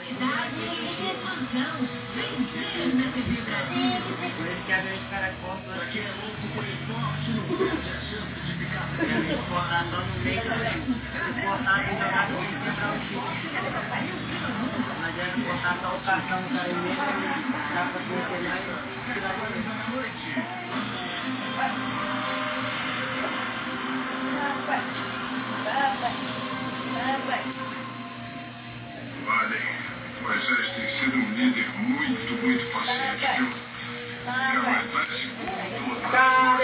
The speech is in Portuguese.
Por isso que às vezes o cara corta aqui é louco, foi forte, não perde a chance de ficar sem cortar só no meio do tempo. Se cortar e jogar no meio, quebrar o chute. Não adianta cortar só o cartão, o cara em meio, dá pra conter mais e tirar pra dentro. Vale, mas já tem sido um líder muito paciente, viu?